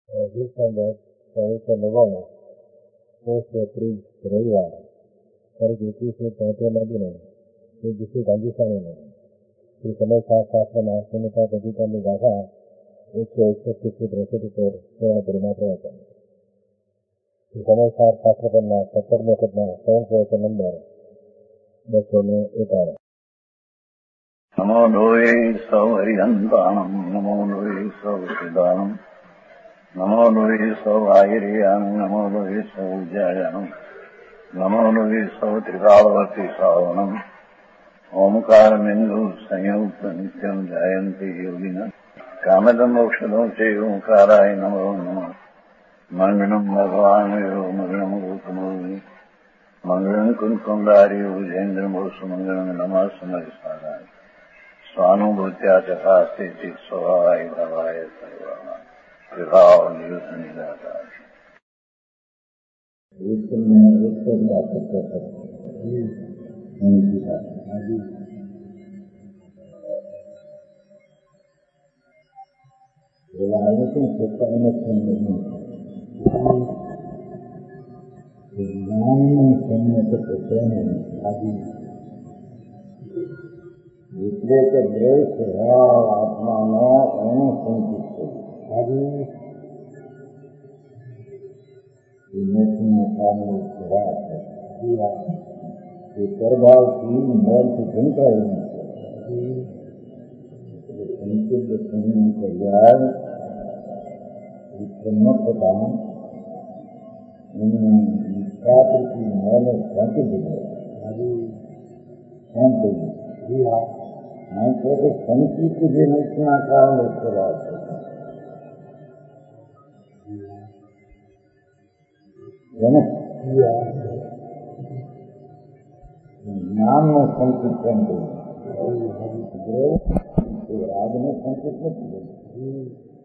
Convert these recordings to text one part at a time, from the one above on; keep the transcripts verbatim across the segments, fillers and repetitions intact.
December ઓગણીસો નવ્વાણું post April રવિવાર તારીખ એકવીસો તોતેરના દિને શ્રી શ્રી ગાંધી સ્વામીને શ્રી સમયસાર શાસ્ત્રના સુનિપાત અધિકારની ગાથા એકસો એકસઠ ફૂટ રસદ ઉપર પૂર્ણ પરિમા પ્રવચન શ્રી સમયસાર શાસ્ત્ર પરના સત્તરમો વખતના સૌ પ્રવચન નંબર બસો ને એકાવન. નમો લોહે સૌ હરિહંતાણમ નમો લોહે સૌ સિદ્ધાણમ નમો લોહે સૌ આયર્યાણમ નમો લોહે સૌ જયાણમ નમો લોહે સૌ ત્રિકાળવતી શ્રાવણમ ઓમકાર બિંદુ સંયુક્ત નિત્યમ જાયંતી યોગિન કામદમ મોક્ષદો છે ઓંકારાય નમો નમઃ. મંગળમ ભગવાન યો મંગળમ ગૌતમોની મંગળમ કુંકુંડાર્યો જૈન્દ્રમોષ મંગળમ નમઃ સમયસારાય સ્વાનુભૂત્યા ચકાસ્તે ચિત સ્વભાવાય ભવાય સર્વમાં વિભાવ નિયુત નિરાકાર. એટલે કે દ્રવ્ય સ્વભાવ આત્માનો એનો સંકિત થયું. સ્વભાવ છે એ પ્રભાવથી મનથી ઝંકાયેલું છે. સંકિત પર્યાય થતા એમને નિષ્ઠાથી મનને શાંતિ દીધો શાંત થયું. આ તો સંકિત જે મોક્ષના કારણે સ્વભાવ છે. જ્ઞાનનો સંકિત કેમ થયું? રાગનો સંકિત નથી.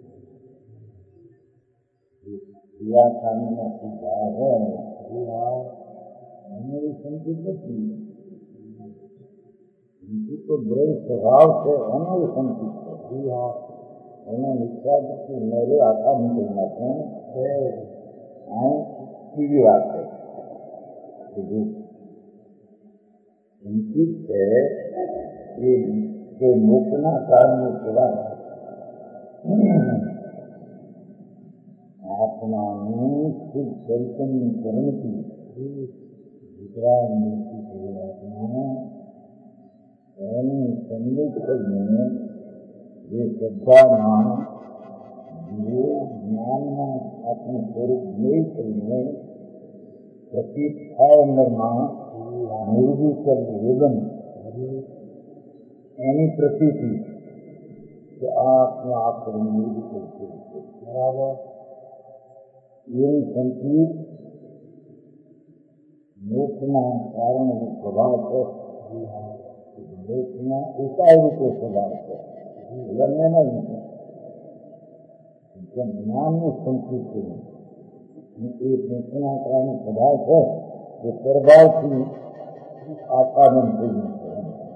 ક્રિયાકાંડના સીધા હોય એનો સંકિત નથી. સંકિત તો દ્રવ્ય સ્વભાવ છે એનો સંકિત છે. એને નિષ્ઠાથી મેળે આખા નીકળી નાખે આ બીજી વાત છે. સંકિત છે એ મોક્ષના કારણે સ્વભાવ આત્માનું શુદ્ધ ચૈતન્યકરણથી વિતરાગ મૂર્તિ થયેલ આત્મા એનું સંયુક્ત કરીને જે શ્રદ્ધામાં જે જ્ઞાનના આત્મ સ્વરૂપ લઈ કરીને પ્રતીત થાય અંદરમાં નિર્વિકલ્પ વેદન એની પ્રતીતિ કે આ આત્મા આપણું નિર્વિકલ્પ સ્વરૂપ છે. બરાબર એની સંકિત મોક્ષના કારણે સ્વભાવ છે. મોક્ષના ઉપાય રૂપે સ્વભાવ છે. બંને નહીં જ્ઞાનનું સંકિત છે. એ મોક્ષના કારણે સ્વભાવ છે એ પ્રભાવથી આપાદન થયું છે.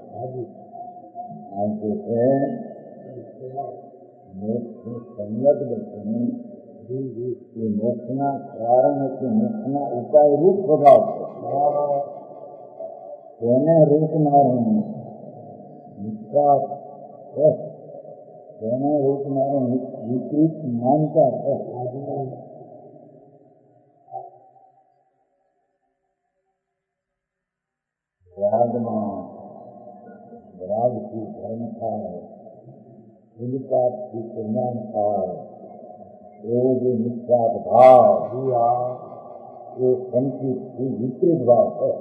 આ જે છે મોક્ષ સંલગ્ન એ મોક્ષના કારણે કે મોક્ષના ઉપાય રૂપ સ્વભાવ છે. તેને રોકનારું નિષ્ઠા છે. તેને રોકનારું વિપરીત માનતા છે. રાગમાં રાગથી ધર્મ થાય, નિપાતથી કલ્યાણ થાય એવો જે નિષ્ઠાત ભાવ એ સંકિતથી વિપરીત ભાવ છે.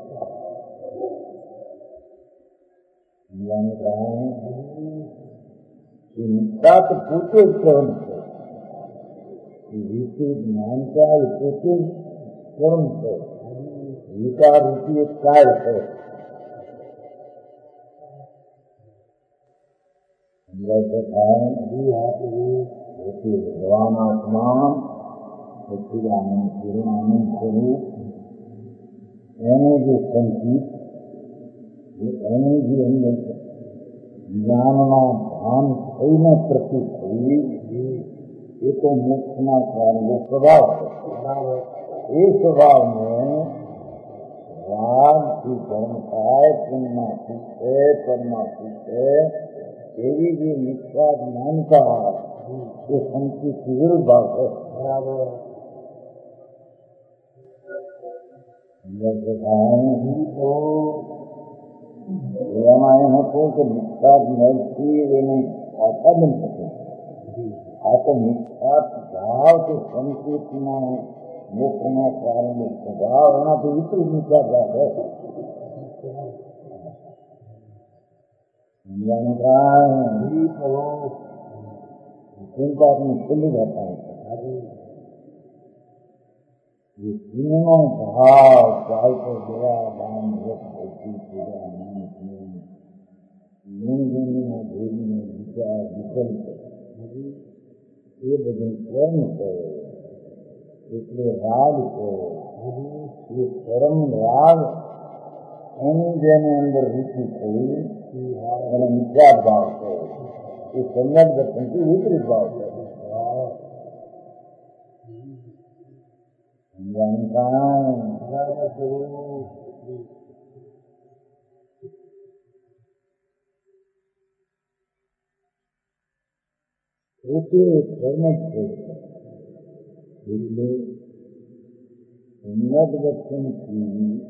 એ નિષ્ઠાત પોતે જ કર્મ છે. એ વિપરીત માનતા એ પોતે જ કર્મ છે. વિકાર રૂપી એક કાળ છે. ભગવાન આત્મા સચ્ચિદાનંદ પૂર્ણાનંદ સ્વરૂપ એનું જે સંકિત એનું જે અંદર જ્ઞાનના ભાન થઈને પ્રતિક થઈ ये तो मोक्षना कारण वो स्वभाव है। ये स्वभाव में राग की धर्म है, पुण्य है, परमा है, तेरी भी मिथ्या मानता ये संस्कृति की विरुद्ध बात है। रामायण को तो मिथ्या नैती नहीं आता बन सके। आप मिथ्या भाव के संकेत में मोक्षना कारण स्वभाव होना तो विपरीत मिथ्या भाव है। चिंता अपनी खुली जाता है। ये तीनों भाव चाहे तो जरा दान भक्ति पूजा विचार विकल्प ये भजन कर्म करो, इसलिए राग को ये कर्म राग एनी जेने अंदर रुचि थी मैंने मिथ्या भाव को ये सम्यक दर्शन की विपरीत भाव है। ऐसे कर्म से सम्यक दर्शन की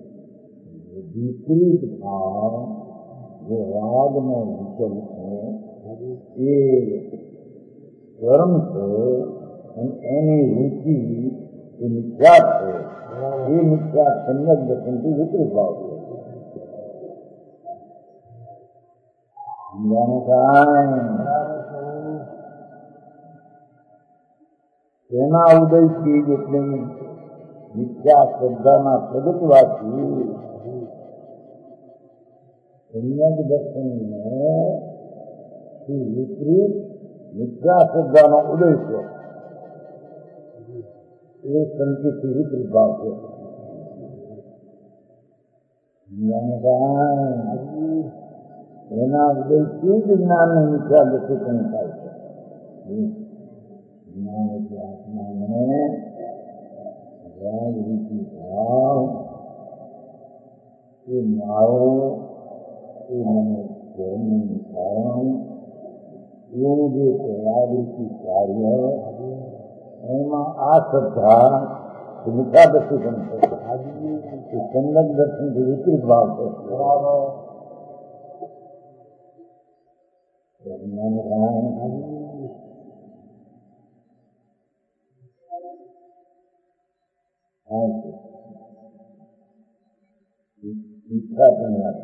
विपरीत भाव जो राग में विचलित है, ये कर्म से एनी रुचि ये मिथ्या है। ये मिथ्या सम्यक दर्शन की विपरीत भाव है। सेना उदय की जितनी मिथ्या श्रद्धा प्रगतवादी सम्यक दर्शन में विपरीत मिथ्या श्रद्धा न उदय से एक संकेत की विपरीत बात है। सेना उदय की विज्ञान में मिथ्या दर्शन करता है। ज्ञान की आत्मा में राग रुचि भाव ये माओ ये मन कारण योग राग रुचि कार्य એમાં આ શ્રદ્ધા મિથ્યા દર્શન છે। સંગત દર્શન થી વિપરીત ભાવ છે। મિથ્યા પણ વાત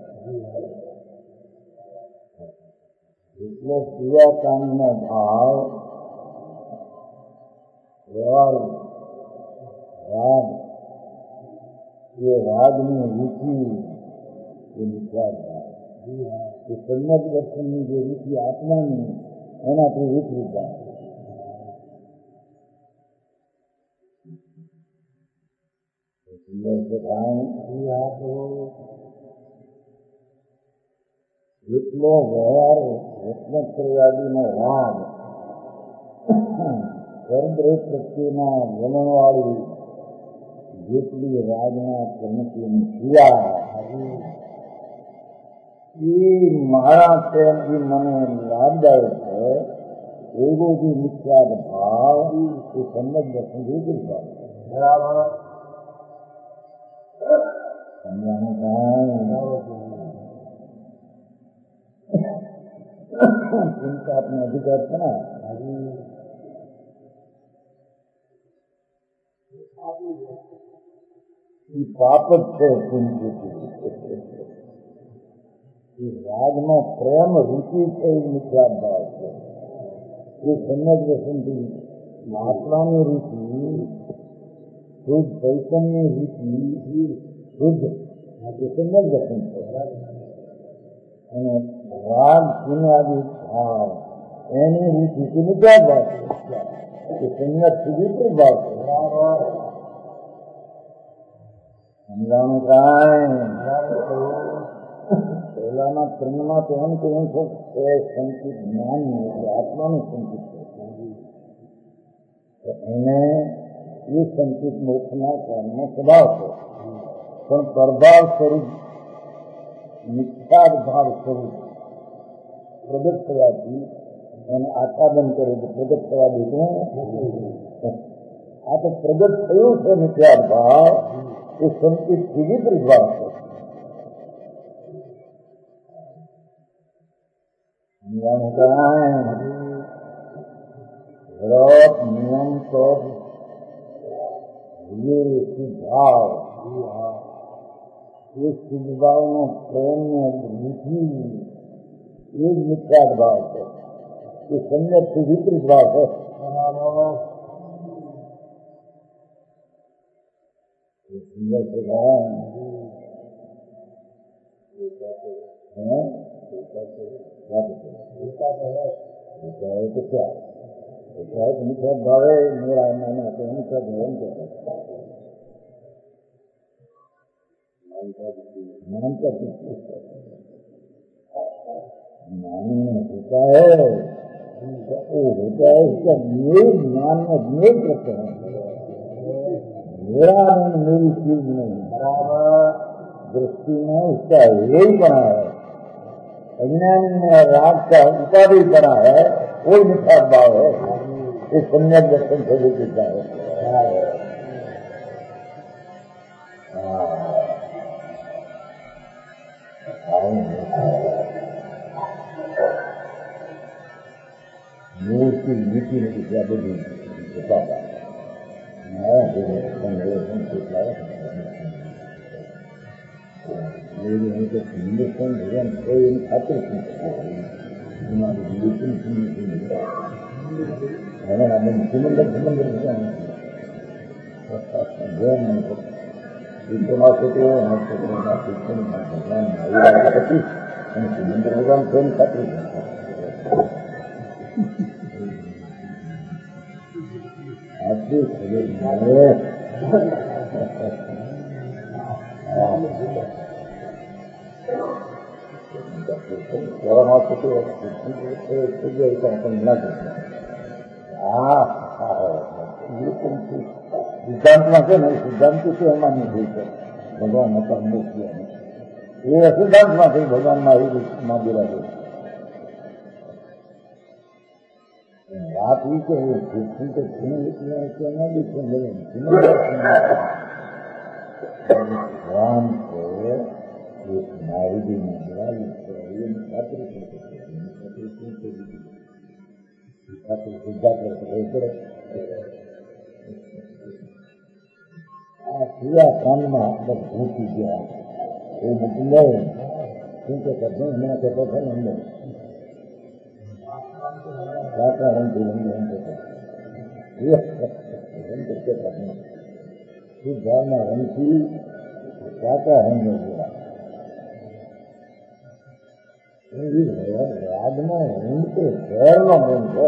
એટલે ક્રિયાકાંડનો ભાવ व्यवहार राग ये राग में रुचि ये मिथ्या भाव ये सम्यक दर्शन में जो रुचि आत्मा में एना तो विपरीत है। જેટલો વ્યવહાર રત્નત્રયાદીનો રાગ કર્મરેખ પ્રત્યેના વલણવાળી જેટલી રાજના કર્મતીની ક્રિયા એ મારા તેની મને લાભદાયક છે એવો જે મિથ્યા ભાવ એ સંબંધ દર્શન વિપરીત ભાવ બરાબર चिंता अपने अधिकार था ना पापत है राग में प्रेम रुचि से मिथ्या भाव है। ये सम्यक दर्शन की महात्मा में रुचि शुद्ध चैतन्य रुचि शुद्ध सम्यक दर्शन राग पुण्यादि भाव एनी रुचि की मिथ्या भाव है। संगत की विपरीत भाव है। समझाने का पहला कर्मना तो हम कहें संचित ज्ञान आत्मा में संचित है। તો એને એ સંકિત મોક્ષના કારણનો સ્વભાવ છે, પણ પ્રભાવ સ્વરૂપ મિથ્યાદ ભાવ સ્વરૂપ પ્રગટ થવાથી એને આચ્છાદન કરે છે. પ્રગટ થવા દેતું આ તો પ્રગટ થયું છે મિથ્યાદ ભાવ, એ સંકિતથી વિપરીત ભાવ છે. વ્રત નિયમ તો ભાવ એ સિદ્ધભાવનો પ્રેમનો વૃદ્ધિ એ જ મિથ્યાદ ભાવ છે. એ સંયતથી વિપરીત ભાવ છે. સુંદર છે તો ક્યાં મિથ્યાદ ભાવે મેરા નાના તો મિથ્યાદ ભાવ मानता मानने होता है वो होता है इसका मेरे ज्ञान में विरोध करते हैं. मेरा आनंद मेरी चीज नहीं, दृष्टि में उसका यही बना है. अज्ञान में राग का उपाधि बना है, वो मिथ्याद भाव है. ये सम्यक दर्शन से भी दिखता है. मूर्ति नीति में क्या बोली बताता मेरे यहाँ तो हिंदुस्तान भगवान कोई खातिर हमारा मुख्यमंत्री मुख्यमंत्री भगवान भगवान कोई खातिर आदमी खबर मारे सिद्धांत में से नहीं, सिद्धांत से हमारे नहीं है भगवान मतलब मुक्त किया नहीं. ये सिद्धांत में से भगवान मारी माँ गिरा दे आप ही के पृथ्वी को सुने कहना भी सुन भगवान को एक नारी भी मंदिरा ये खातिर सिद्धा कर पूरा कान में बस घूटी गया वो मतलब क्योंकि करते हैं हमारा कहता था नंबर राता रंग रंग रंग करके करना फिर जाना रंग की राता रंग हो गया राग में रंग के शहर में रंग हो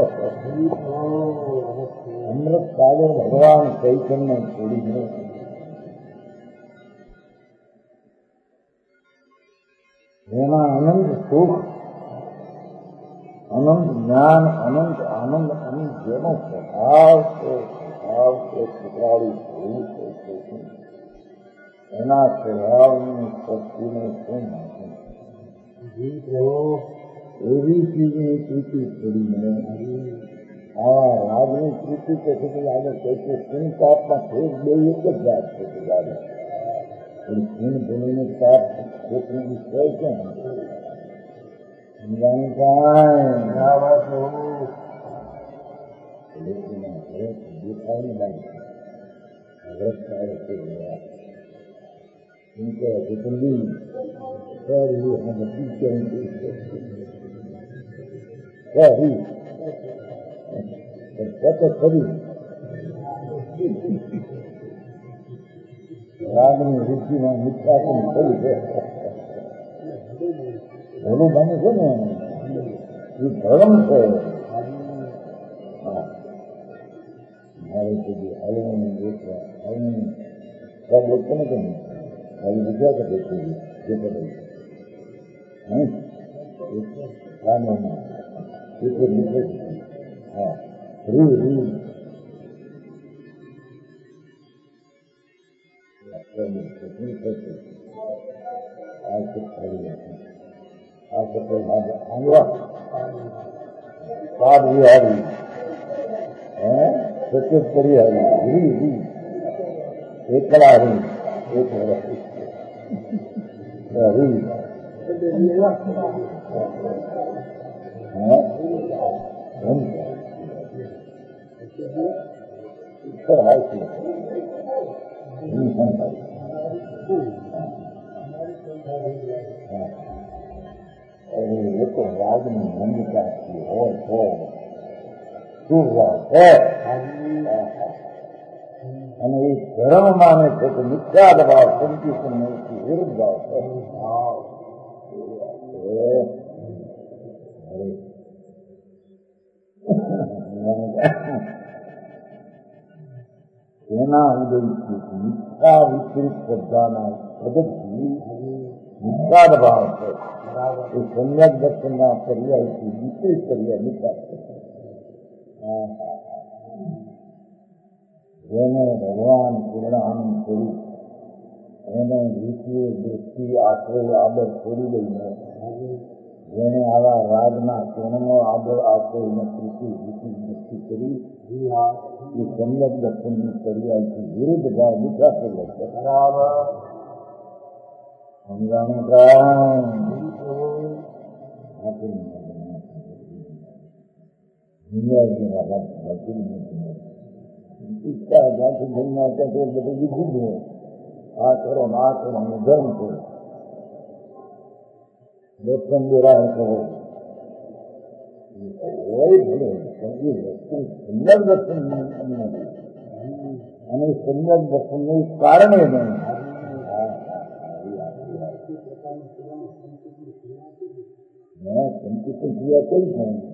अमृत सागर भगवान चैतन्य छोड़ी है एना अनंत सुख अनंत ज्ञान अनंत आनंद अनंत जेनो स्वभाव से स्वभाव से टुकड़ाड़ी भूल से सोचूं एना स्वभाव में शक्ति में क्यों मानते एवी चीजें कृति थोड़ी मिले हाँ राजनी कृति कैसे तो आगे कैसे सुन पाप में फेंक दे एक जात से जाए और सुन बोले में पाप फेंकने की कैसे हैं लेकिन दिखाई नहीं लगी अग्रत कार्य से हुआ उनके जितनी सर ही हम पीछे सही तो कभी रागनी रुचि में मिथ्या को खोली है बोलो बने से ना ये धर्म से हमारे को भी हलन में देखा हलन सब लोग को नहीं कहेंगे खाली विद्या का देखते हुए ये करेंगे नहीं गाने में एक मित्र हाँ रू रू સાત વિહારી હે સચેત કરી હારી રી રી એકલા હરી એક હરી એ તો રાજની મંદિરથી હોય હોય શું વાત હે અને એ ધર્મ માને છે કે મિથ્યા ભાવ સંકીર્તન નથી વિરુદ્ધ ભાવ છે. એના ઉદયથી મિથ્યા વિપરીત શ્રદ્ધાના પ્રગટથી મિથ્યાદ ભાવ છે. એ સમ્યક દર્શનના પર્યાયથી વિપરીત પર્યાય મિથ્યા છે. જેને ભગવાન પૂર્ણ આનંદ સ્વરૂપ એને વિષય દૃષ્ટિ આશ્રય આદર છોડી દઈને જેને આવા રાજના કિરણનો આદર આશ્રયને કૃષિ વિષય દૃષ્ટિ કરી એ સમ્યક દર્શનની પર્યાયથી વિરુદ્ધ ભાવ મિથ્યા છે. સમજાણું ઈચ્છા જ્યાંથી જન્મ્યા ત્યાં તે બધું વિધિ છે. આ કરો આ કરો ધર્મ છે. દર્શન દેરાય કરો હોય ભલે સમજી વસ્તુ સુંદર દર્શન નથી અને સુંદર દર્શનનું કારણે નહીં. સંકિત ક્રિયા કઈ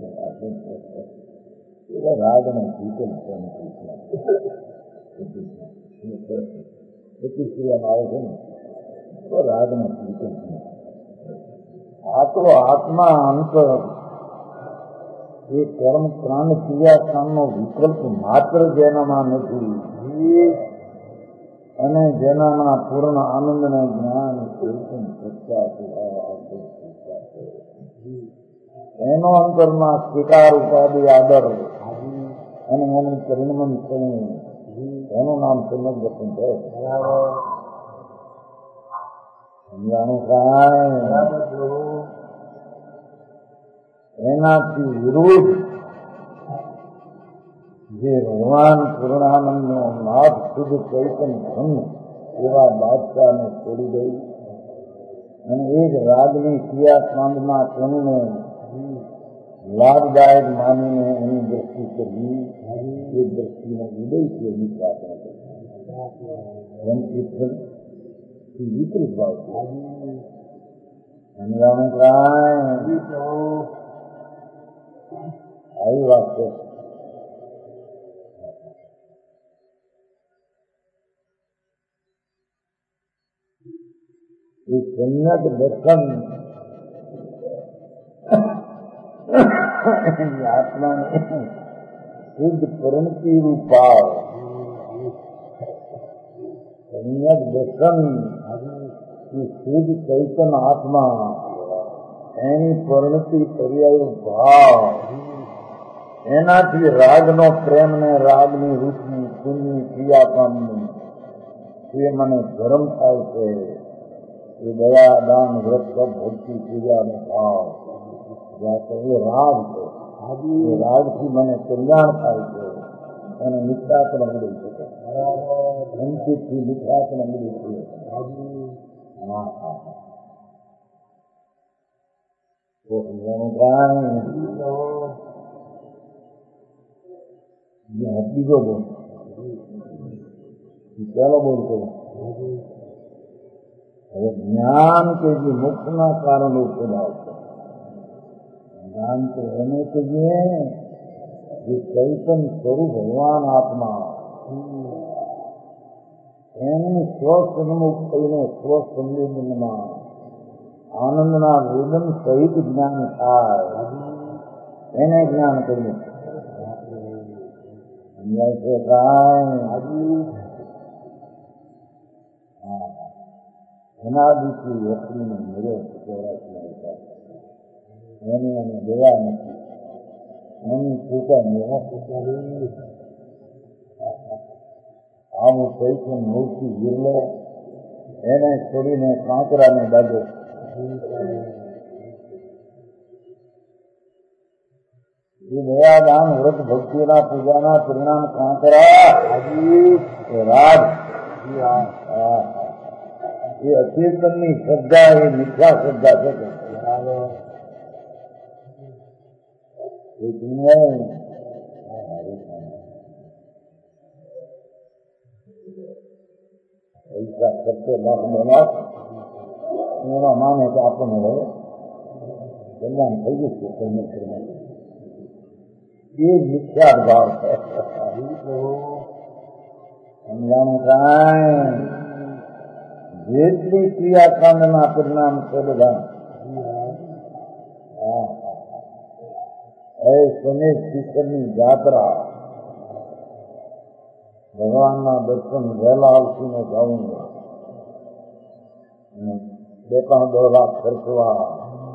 છે રાગને શીતલ એટલી ક્રિયામાં આવે છે ને તો રાગને શીતલ આ તો આત્મા અંતર એ કર્મ પ્રાણ ક્રિયા કામનો વિકલ્પ માત્ર જેનામાં નથી અને જેનામાં પૂર્ણ આનંદને જ્ઞાન કીર્તન સત્તા એનો અંતરમાં સ્વીકાર ઉપાધિ આદર અને એનું પરિણમન થયું એનું નામ સમ્યક દર્શન છે. સમજાણું કાંઈ એનાથી વિરુદ્ધ જે ભગવાન પૂર્ણાનંદનો નાથ શુદ્ધ ચૈતન્ય ધન એવા બાદશાહને છોડી દઈ અને એ જ રાગની ક્રિયા કાંડના કણને લાભદાયક માનીને એની દ્રષ્ટિ કરવી એ દ્રષ્ટિનો ઉદય છે. વિપરીત ભાવ છે. સમજાણું કાંઈ આવી વાત છે. એ સમ્યક દર્શન આત્માને શુદ્ધ પરિણતિ રૂપાવ સમ્યક દર્શન શુદ્ધ ચૈતન્ય આત્મા એની પરિણતિ પર્યાય ભાવ એનાથી રાગનો પ્રેમ ને રાગની રૂચિ પુણ્ય ક્રિયાકામની એ મને ધર્મ થાય છે. એ દયા દાન વ્રત ભક્તિ પૂજાનો ભાવ જ્યાં એ રાગ છે એ રાગથી મને કલ્યાણ થાય છે અને મિથ્યાત્મ મળી શકે અંકિતથી મિથ્યાત્મ મળી છે. હા હા તો સમજાણું કાંઈ બીજો બોલ ચાલો બોલતો હવે જ્ઞાન કે જે મોક્ષના કારણો સ્વભાવ છે. જ્ઞાન તો એને કહીએ જે ચૈતન્ય સ્વરૂપ ભગવાન આત્મા એનું સ્વસન્મુખ થઈને સ્વસંવેદનમાં આનંદના વેદન સહિત જ્ઞાન થાય એને જ્ઞાન કરીએ. સમજાય છે કાંઈ? એનાદિથી વ્યક્તિને મળ્યો ચોરાશી એની અમે જોયા નથી, એની પૂજા મેં પૂછાવી. આવું કઈ મૂર્તિ વિરલે એને છોડીને કાંકરાને બાજુ એ દયાદાન વ્રત ભક્તિના પૂજાના પરિણામ કાંકરા રાજ એ અચેતનની શ્રદ્ધા, એ મિથ્યા શ્રદ્ધા છે. એ દુનિયા પૈસા ખર્ચે લાખ બે લાખ એના માને તો આપણને હવે કલ્યાણ થઈ ગયું છે. પરમેશ્વરમાં એ મિથ્યા ભાવ છે. સમજાણું કાંઈ જેટલી ક્રિયાકાંડના પરિણામ છે બધા એ શનેશ શિખરની જાત્રા, ભગવાનના દર્શન વહેલા આવતીને જવું, બે પાંચ દોડા ખર્ચવા,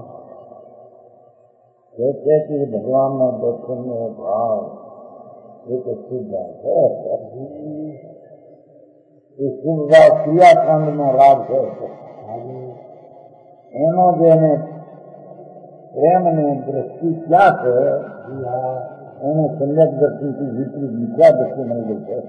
તેથી ભગવાનના દર્શનનો ભાવ એ તો શુદ્ધા છે. એ શુદ્ધા ક્રિયાકાંડનો લાભ છે. એનો જેને પ્રેમની દ્રષ્ટિ ક્યાં છે એને સમ્યક દ્રષ્ટિથી વિપરીત મિથ્યા દ્રષ્ટિ મળી ગઈ છે.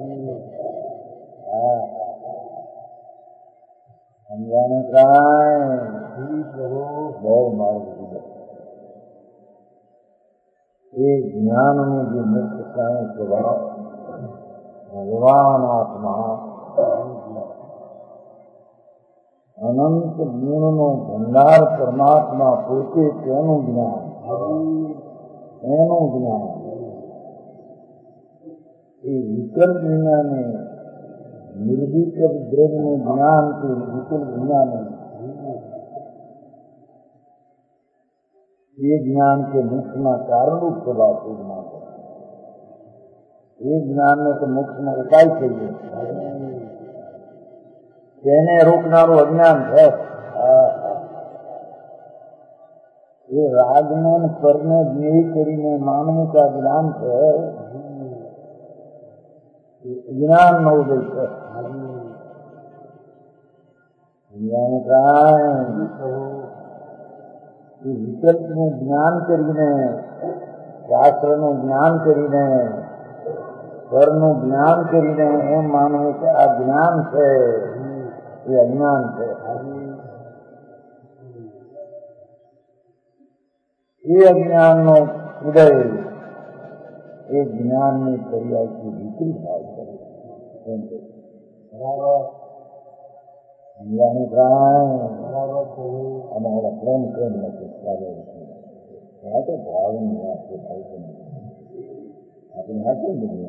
સમજાને કાંઈ બહુ માર્ગ દીધો. એ જ્ઞાનનું જે મુક્ત કાંઈ સ્વભાવ ભગવાન આત્મા અનંત ગુણનો ભંડાર પરમાત્મા પોતે, તેનું જ્ઞાન, એનું જ્ઞાન એ વિકલ્પ વિનાને નિર્વિકલ્પ દ્રવ્યનું જ્ઞાન કે વિકલ્પ જ્ઞાન એ જ્ઞાન કે મોક્ષના કારણરૂપ સ્વભાવ છે. જ્ઞાન એ જ્ઞાનને તો મોક્ષનો ઉપાય થઈ ગયો, તેને રોકનારું અજ્ઞાન છે. એ રાગને પરને જ્ઞેય કરીને માનવું કે જ્ઞાન છે, જ્ઞાન નો ઉદય છે. જ્ઞાન કાંઈ એ વિકલ્પનું જ્ઞાન કરીને, શાસ્ત્રનું જ્ઞાન કરીને, પરનું જ્ઞાન કરીને એમ માનવું કે આ જ્ઞાન છે, એ અજ્ઞાન છે. એ અજ્ઞાનનો ઉદય એ જ્ઞાનની પર્યાયથી વિકૃત ભાવ કરે. સમજાણી કાંઈ અમારા પ્રેમ પ્રેમ નથી તો ભાવની વાત છે. આપણે હાથે બધી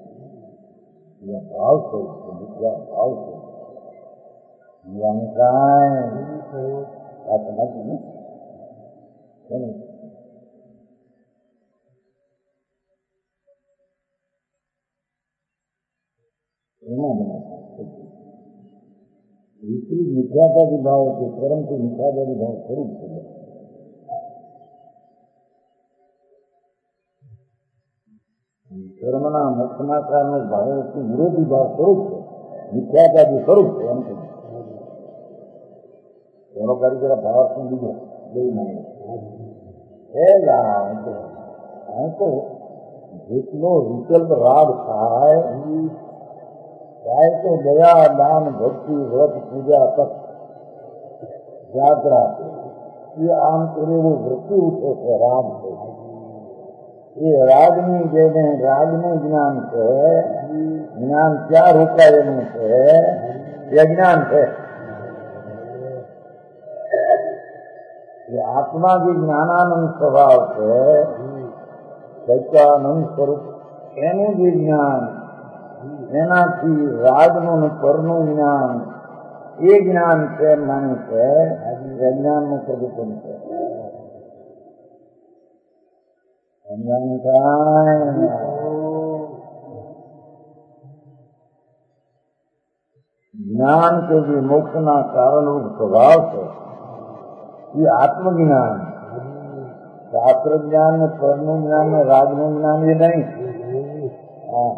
ભાવ છે, વિચાર ભાવ છે. સમજાણી કાંઈ વાત નથી ને એમાં વિપરીત મિથ્યાવાદી ભાવ છે, પરંતુ મિથ્યાવાદી ભાવ સ્વરૂપ છે. કર્મના મોક્ષના કારણે ભાવથી વિરોધી ભાવ સ્વરૂપ છે, મિથ્યાવાદી સ્વરૂપ છે. એમ કે એનો કારીગર ભાવાર્થનું બીજો જોઈ માંગે એ તો જેટલો વિકલ્પ રાગ થાય થાય તો દયા, દાન, ભક્તિ, વ્રત, પૂજા, તપ, યાત્રા એ આમ કરેલું વૃત્તિ ઉઠે છે. રાગ છે એ રાગની જેને રાગનું જ્ઞાન છે, જ્ઞાન ક્યાં રોકાયેલું છે એ અજ્ઞાન છે. એ આત્મા જે જ્ઞાનાનંદ સ્વભાવ છે, સચ્ચાનંદ સ્વરૂપ, એનું જે જ્ઞાન, એનાથી રાજનું પરનું જ્ઞાન એ જ્ઞાન છે એમ માને છે. અજ્ઞાનનું પ્રદૂષણ છે. જ્ઞાન કે જે મોક્ષના કારણરૂપ સ્વભાવ છે એ આત્મજ્ઞાન શાસ્ત્ર જ્ઞાન ને પરનું જ્ઞાન ને રાજનું જ્ઞાન એ નહીં. હા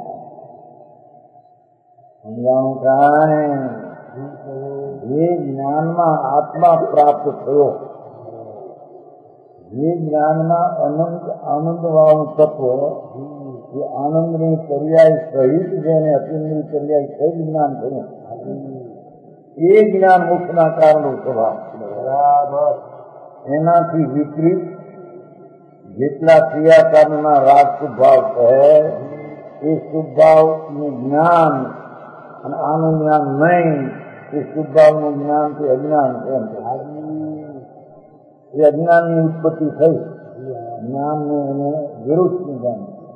સમજાણું કાંઈ જે જ્ઞાનમાં આત્મા પ્રાપ્ત થયો, જે જ્ઞાનમાં અનંત આનંદ વાળું તત્વ, જે આનંદની પર્યાય સહિત જેને અતિની પર્યાય સહિત જ્ઞાન થયું, એ જ્ઞાન મોક્ષના કારણનું સ્વભાવ. બરાબર. એનાથી વિપરીત જેટલા ક્રિયાકારના રાગ શુભાવ કહે એ શુભાવનું જ્ઞાન અને આનું જ્ઞાન નહીં, એ શુભાવનું જ્ઞાન તે અજ્ઞાન એમ. એ અજ્ઞાનની ઉત્પત્તિ થઈ, જ્ઞાનનું એને વિરુદ્ધ જ્ઞાન.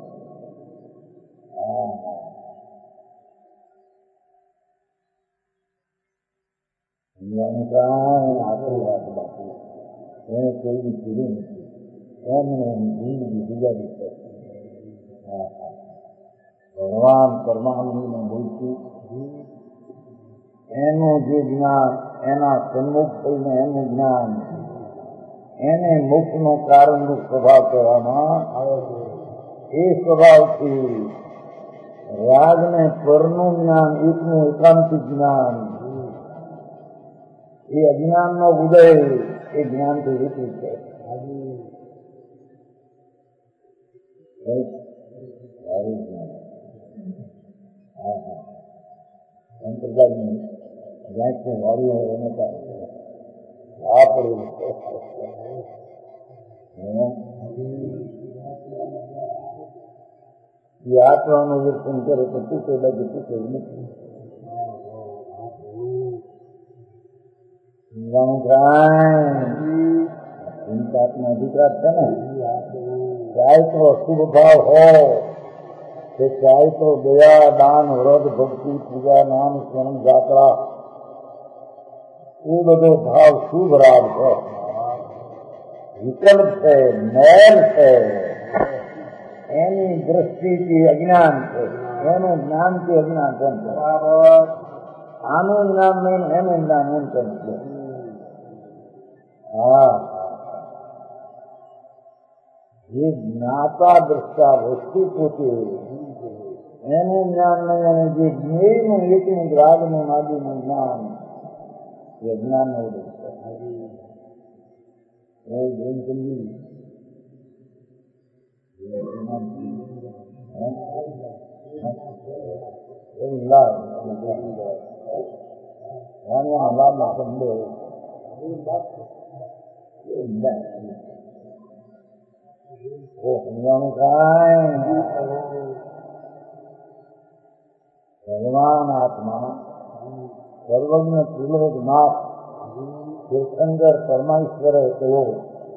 કાંઈ આગળ વાત બાકી એને કોઈ પીડું નથી, એમને જિંદગી ગુજારી છે. ભગવાન પરમાનંદને બોલતું એનું જે જ્ઞાન, એના સન્મુખ થઈને એનું જ્ઞાન, એને મોક્ષનું કારણનું સ્વભાવ કહેવામાં આવે છે. એ સ્વભાવથી રાગને પરનું જ્ઞાન, એકનું એકાંતિક જ્ઞાન, એ અજ્ઞાનનો ઉદય એ જ્ઞાનથી વિપરીત છે. સંપ્રદાયની જ્યાંથી વાળી હોય એને આ પડેલું એ આત્માનું દર્શન કરે તો તૂટે લાગે, તૂટે નથી. ચિંતાત્મા અધિકાર છે ને, ચાહે તો અશુભ ભાવ હો કે ચાહે તો દયા, દાન, વ્રત, ભક્તિ, પૂજા, નામ, સ્મરણ, જાત્રા, એ બધો ભાવ શુભ રાગ છે. વિકલ્પ છે, મેલ છે, એની દ્રષ્ટિથી અજ્ઞાન છે, એનું જ્ઞાનથી અજ્ઞાન કેમ છે? આનું જ્ઞાન નહીં, એનું જ્ઞાન એમ કેમ છે? હા, જે જ્ઞાતા દ્રષ્ટા વસ્તુ પોતે એનું જ્ઞાન નહીં, અને જે જ્ઞેયનું એકનું રાગનું નાદીનું જ્ઞાન એ જ્ઞાન નો ઉદય છે. લાભ સંદેહ સમજાણું કાંઈ ભગવાન આત્મા સર્વજ્ઞ ત્રિલોક નાથ તીર્થંકર પરમેશ્વરે કહ્યો,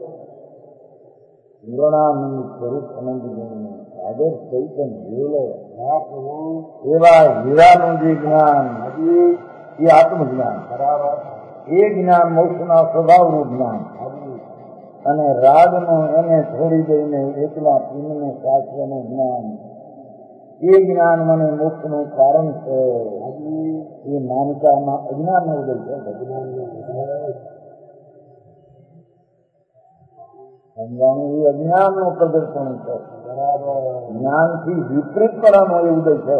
પૂર્ણાનંદ સ્વરૂપ આનંદજીને સાગર ચૈતન જોયેલો એવા હીરાનું જે જ્ઞાન એ આત્મજ્ઞાન. બરાબર. એ જ્ઞાન મોક્ષના સ્વભાવનું જ્ઞાન, અને રાગનું એને છોડી દઈને એકલા પીને શાસ્ત્રનું જ્ઞાન, એ જ્ઞાન મને મોક્ષનું કારણ છે. એ માનકામાં અજ્ઞાનનો ઉદય છે. સમજાણું? એ અજ્ઞાનનો પ્રદર્શન છે. બરાબર. જ્ઞાનથી વિપરીત પરાનો એ ઉદય છે.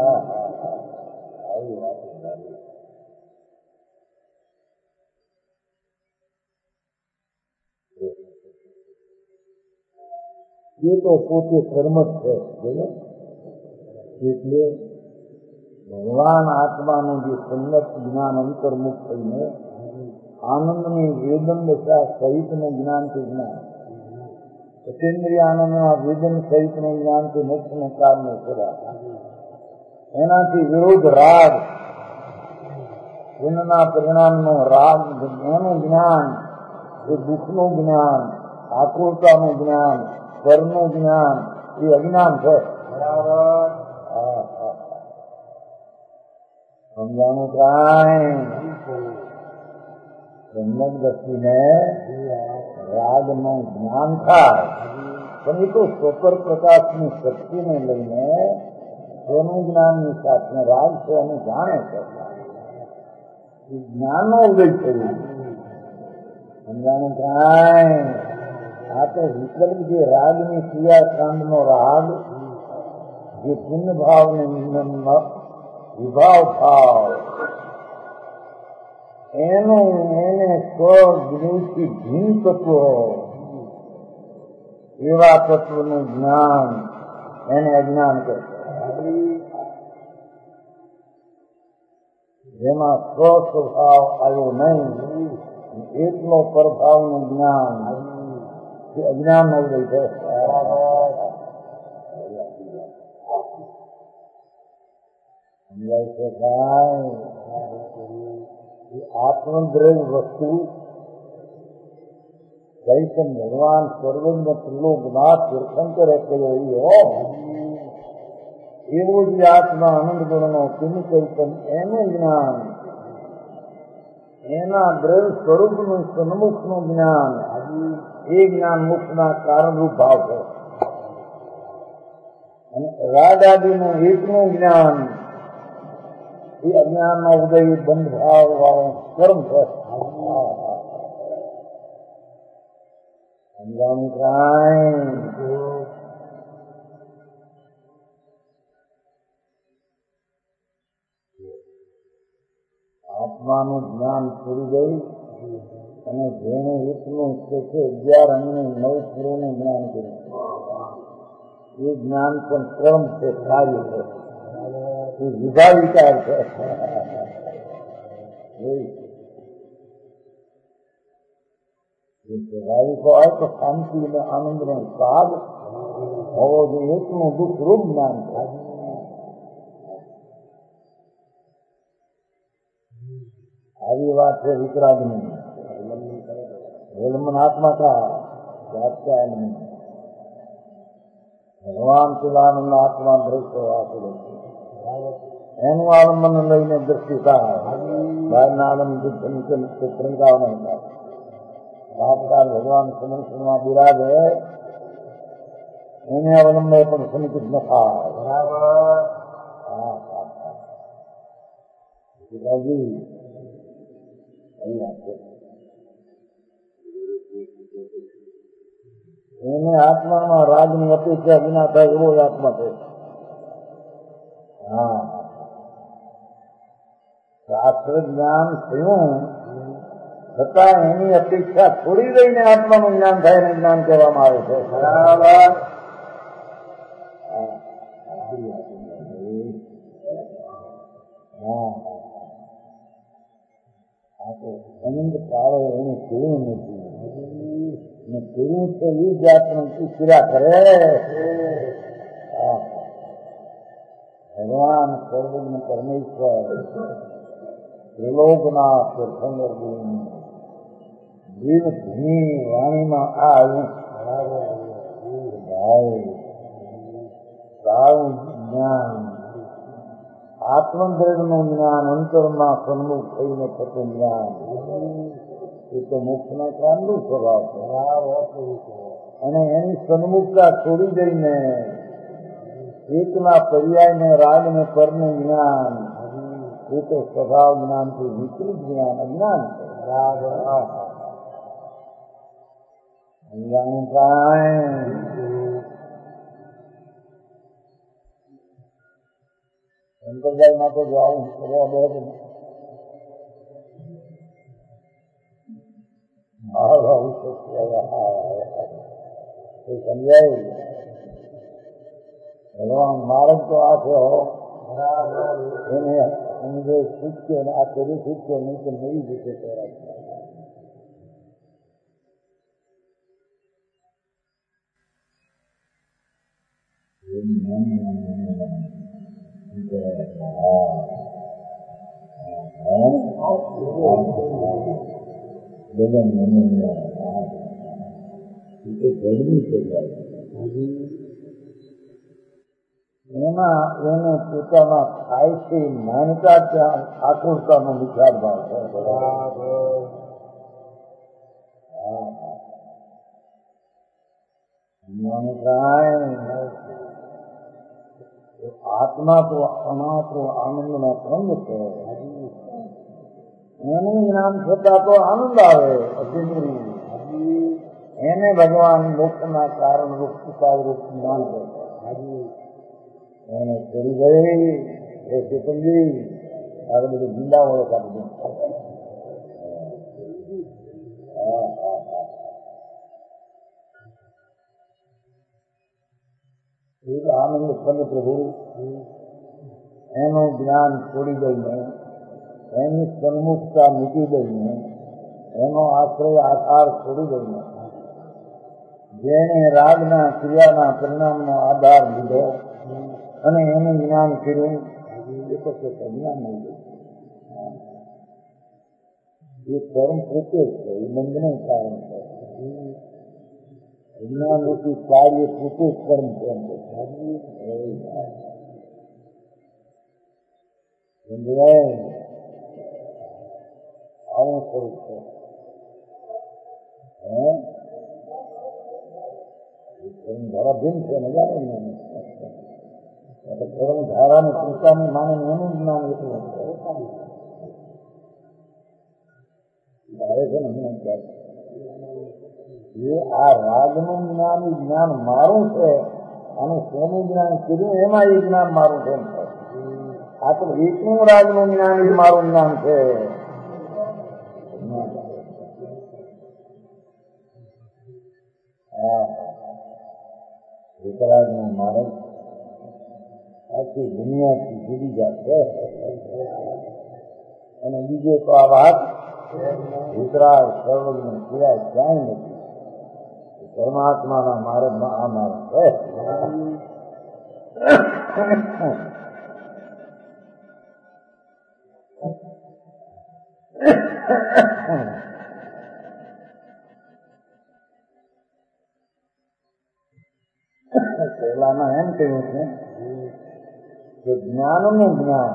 એ તો પોતે કર્મ જ છે. એટલે ભગવાન આત્માનું જે સંગત જ્ઞાન અંતર્મુખ થઈને આનંદની વેદન દશા સહિતનું જ્ઞાનથી જ્ઞાન, સચેન્દ્રિય આનંદના વેદન સહિતનું જ્ઞાનથી મોક્ષનું કારણનું સ્વભાવ. એનાથી વિરોધ રાગ, એના પરિણામનો રાગ, એનું જ્ઞાન એ દુઃખનું જ્ઞાન, આકુરતાનું જ્ઞાન, પરનું જ્ઞાન એ અજ્ઞાન છે. બરાબર. સમજાણું કાંઈ? બ્રહ્મ દ્રષ્ટિને રાગનું જ્ઞાન થાય, પણ એ તો સ્વકર પ્રકાશની શક્તિને લઈને એનું જ્ઞાનની સાથે રાગ છે એનું જાણે છે. જ્ઞાનનો ઉદય થયું. સમજાણું કાંઈ? આ તો વિકલ્પ જે રાગની ક્રિયાકાંડનો રાગ જે ભિન્ન ભાવને વિભાવ ભાવ એનું એને સ્વજ્ઞથી ભિન્ન તત્વો એવા તત્વનું જ્ઞાન એને અજ્ઞાન કહે છે, જેમાં સ્વ સ્વભાવ આવ્યો નહીં, એકલો પ્રભાવનું જ્ઞાન એ અજ્ઞાન ન રહી છે. સમજાય છે કાંઈ? આત્મદ્રવ્ય વસ્તુ ચૈતન્ય ભગવાન સર્વજ્ઞ ત્રિલોકનાથ તીર્થંકરે કહ્યો એવો જ આત્મા આનંદ ગુણનો કિમ ચૈતન્ય એને જ્ઞાન, એના દ્રવ્ય સ્વરૂપનું સન્મુખનું જ્ઞાન, એ જ્ઞાન મુખના કારણરૂપ ભાવ છે. અને રાગ આદિનું એકનું જ્ઞાન એ અજ્ઞાનનો ઉદય બંધ ભાવ વાળો કર્મ છે. સમજાવું કાંઈ? આત્માનું જ્ઞાન છોડી ગઈ અને જેને એકનું છે અગિયાર અન્ય નવ પૂર્વનું જ્ઞાન કર્યું. એ જ્ઞાન પણ કર્મ છે, કાર્ય છે, એ વિભાગ વિચાર છે. સ્વાભાવિક હોય તો શાંતિ અને આનંદનો સ્વાદ હોવો જોઈએ. એકનું દુઃખ રૂપ જ્ઞાન છે. આવી વાત છે વિતરાગની. વેલમન આત્મા કા ભગવાન તુલાનંદ આત્મા દ્રશ્ય વાસુદેવ એનું આલંબન લઈને દ્રષ્ટિ થાય. બહારના આલંબ ત્રંકાવના થાય. ભાવકાર ભગવાન સમર્થનમાં બિરાજે એને અવલંબે પણ સંકિત ન થાય. એને આત્મામાં રાગની અપેક્ષા વિના થાય એવો જ આત્મા છે. હા, શાસ્ત્ર જ્ઞાન થયું છતાં એની અપેક્ષા છોડી દઈને આત્માનું જ્ઞાન થાય એને જ્ઞાન કહેવામાં આવે છે. બરાબર. હા, આ તો અનંત કાળે એને કેવું નથી ને કેવું છે એ જાતનું ક્રિયા કરે. ભગવાન સર્વજ્ઞ પરમેશ્વર ત્રિલોકનાથ તીર્થંકર જીવ ધીમી વાણીમાં આ આવ્યું. ભાઈ સારું જ્ઞાન, આત્મદ્રવ્યનું જ્ઞાન, અંતરમાં સન્મુખ થઈને થતું જ્ઞાન એ તો મુખના કારણનું સ્વભાવ છે. અને એની સન્મુખતા છોડી દઈને એકના પર્યાયને રાગને પરનું જ્ઞાન એ તો સ્વભાવ જ્ઞાનથી વિપરીત જ્ઞાન અજ્ઞાન છે. અજ્ઞાન કાંઈ સંપ્રદાયમાં તો આવું કરવા બહુ સમજાય. ભગવાન માર્ગ તો આ છે એને સમજે શીખશે ને આ કરી શીખશે નહીં તો નવી રીતે કરાય. એમાં એને પોતાના થાય છે માનતા ત્યાં આતુરતાનો વિચાર ભાવ છે. આત્મા તો અનાતો આનંદનો પ્રંગ છે. એનું જ્ઞાન થતા તો આનંદ આવે. એને ભગવાન મોક્ષના કારણ રૂપ ઉપાય રૂપ જ્ઞાન કરતા એને કરી ગઈ એ ચેતનજી આ બધું જિંદા ઓળખ આપી દે આનંદ સ્કંદ પ્રભુ એનું જ્ઞાન છોડી દઈને એની સન્મુખતા મૂકી દઈને એનો આશ્રય આધાર છોડી દઈને જેને રાગના ક્રિયાના પરિણામનો આધાર લીધો અને એનું જ્ઞાન કર્યું એ તો જ્ઞાન નહીં ગયું. એ કર્મ પોતે છે, એ બંધનું કારણ છે. જ્ઞાન રૂપી કાર્ય પોતે જ કર્મ છે. આવું સ્વરૂપ છે. ધારા ભિન્ન છે ને જાણે ધર્મ ધારાની ચિંતાની માને એનું જ્ઞાન એટલું છે ને એ આ રાગનું જ્ઞાન જ્ઞાન મારું છે અને સોનું જ્ઞાન કર્યું એમાં એ જ્ઞાન મારું છે. આ તો એકનું રાગનું જ્ઞાન એ મારું જ્ઞાન છે. હા વિકરાગનું માર્ગ આખી દુનિયાથી જુદી જશે. અને બીજે તો આ વાત વિકરાગ સર્વજ્ઞ સિવાય ક્યાંય નથી. પરમાત્માના માર્ગમાં આ માર્ગ છે. પહેલામાં એમ કહ્યું છે કે જ્ઞાનનું જ્ઞાન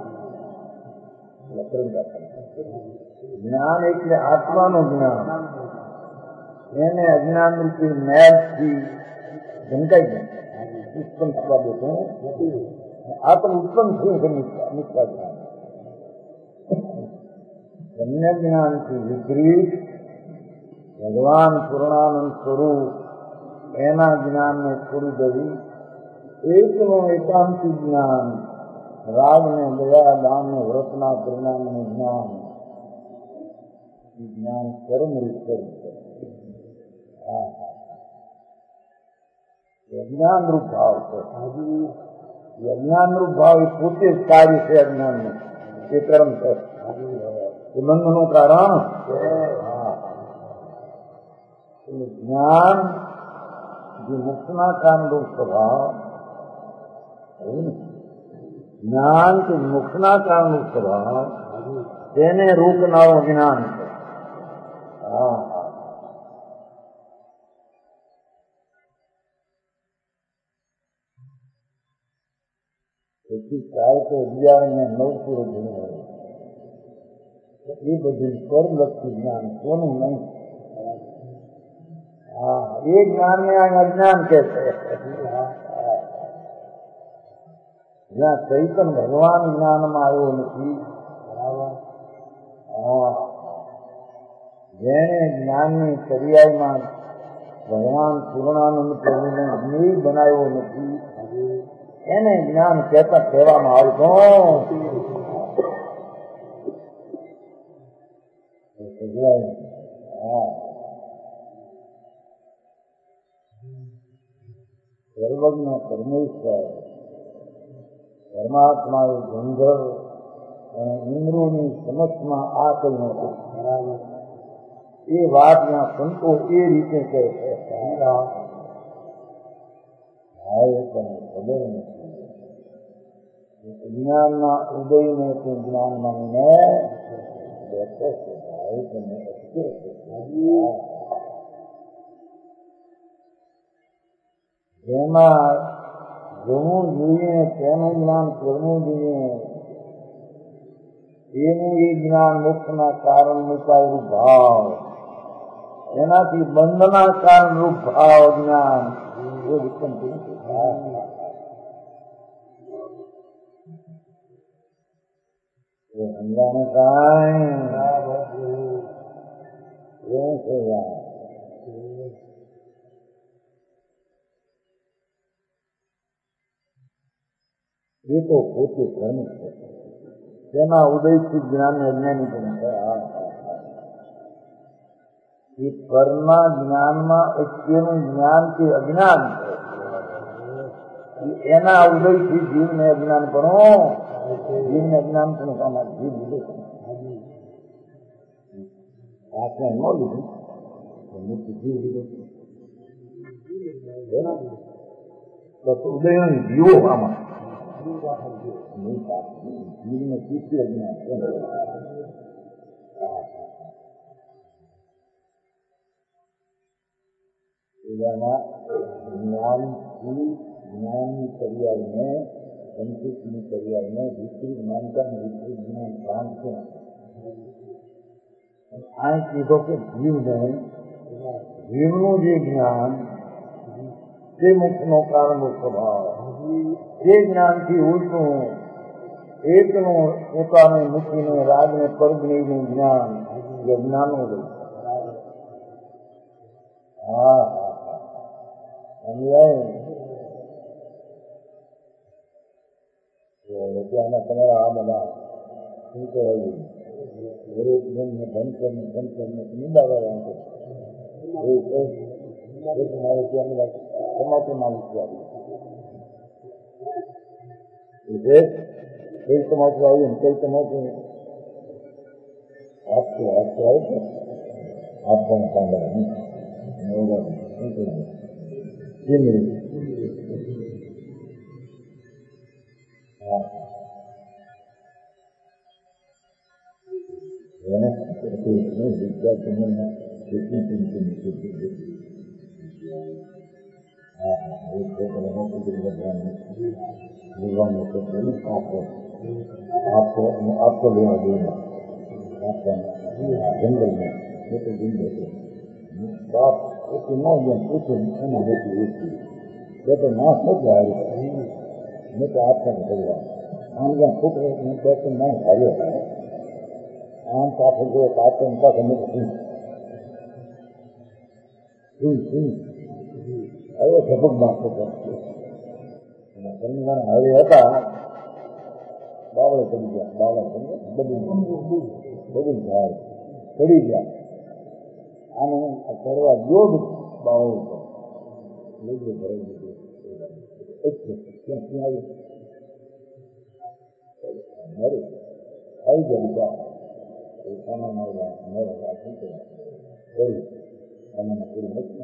જ્ઞાન એટલે આત્માનું જ્ઞાન એને અજ્ઞાન રૂપી મેળથી ઢંકાઈ જાય ઉત્પન્ન થવા દેતું આત્મ ઉત્પન્ન થયું છે નિષ્ઠા જ્ઞાન. અન્ય જ્ઞાનથી વિપરીત ભગવાન પૂર્ણાનંદ સ્વરૂપ એના જ્ઞાનને છોડી દેવી એકનું એકાંતિક જ્ઞાન રાગને દયા દાનને વ્રતના પરિણામનું જ્ઞાન જ્ઞાન કર્મ રૂપ છે. અજ્ઞાન રૂપ ભાવ છે. અજ્ઞાન રૂપ ભાવ એ પોતે જ કાર્ય છે. અજ્ઞાનનું એ કર્મ છે. એ બંધનું કારણ જ્ઞાન જે મોક્ષના કારણરૂપ સ્વભાવ જ્ઞાન કે મોક્ષના કારણરૂપ સ્વભાવ તેને રોકનારું જ્ઞાન છે. હા તેથી ચાહે તો અગિયાર ને નવ પૂરો ભણવું હોય એ બધું કર્મલક્ષી જ્ઞાન કોનું નહીં. હા એ જ્ઞાન ને અજ્ઞાન કે છે. જ્યાં ચૈતન ભગવાન જ્ઞાનમાં આવ્યો નથી હા જેને જ્ઞાનની પર્યાયમાં ભગવાન પૂર્ણાનંદ પ્રભુને જ્ઞેય બનાવ્યો નથી એને જ્ઞાન કહેતા કહેવામાં આવતું. હા સર્વજ્ઞ પરમેશ્વર પરમાત્મા એ ગંધર અને ઇન્દ્રોની સમક્ષમાં આ કહ્યું હતું. એ વાતના સંતો એ રીતે કહે છે. ભાઈ તને ખબર નથી જ્ઞાનના ઉદયને તું જ્ઞાન માનીને બેઠો છે. ભાઈ તને અટકે છે. જેમાં જોવું જોઈએ તેનું જ્ઞાન કરવું જોઈએ એનું એ જ્ઞાન મોક્ષના કારણ રૂપાયું ભાવ એનાથી બંધના કારણ રૂપ ભાવ જ્ઞાન એ ઉત્પન્ન થયું. સમજાને કાંઈ એવું છે યાર એ તો પોતે કર્મ છે. તેના ઉદયથી જ્ઞાન અજ્ઞાની પણ થયા. એ પરના જ્ઞાનમાં અત્યનું જ્ઞાન કે અજ્ઞાન છે. એના ઉદયથી જીવને અજ્ઞાન પણ જીવને અજ્ઞાન પણ સામા જીવ લીધો આપણે ન લીધું જીવ લીધો તો ઉદય જીવો આમાં જીવને કીર્તિ અજ્ઞાન જ્ઞાનથી જ્ઞાનની કરિયાળને સંસ્કૃતની કરિયાળને વિપરીત માનતા વિપરીત જ્ઞાન કામ છે. આ કીધો કે જીવને જીવનું જે જ્ઞાન તે મુક્તનો કારણનો સ્વભાવ તે જ્ઞાનથી ઉલટું એકનું પોતાને મૂકીને રાજને પરજ્ઞનું જ્ઞાન એ જ્ઞાનનું રહે. હા ત્યાંના તમારા આ બધા શું કહેવાય દરેક જણને ભણતરને ભણતરને નિંદાવાળા છે. મારે ત્યાં તમાકુમાં વિચાર્યું કઈ તમાકુ આવ્યું ને કઈ તમાકુ આપતું આપતું આવે છે આપવાનું સાંભળે શું કહ્યું કેમ રીતે વિદ્યાર્થીઓને કેટલી કિંમતી आपको लेना देना जंगल में छोटे दिन देते बाप उसकी नौ दिन पूछे देती एक ये तो ना हो जाए मैं तो आपका निकल रहा आम जहाँ खुद मैं कहते मैं हारे आम काफी जो काटते उनका करने को अरे सबक बात हारे था बावड़े चढ़ी गया बावड़ा बदल बदल જાય ચડી ગયા અને ચડવા ગયો જ બાવળો લીધું ભરાઈ દીધું ક્યાંથી આવ્યું મરે આવી ગયા સામાન આવ્યા મરે શું કર્યું કર્યું સામાન પૂરું નથી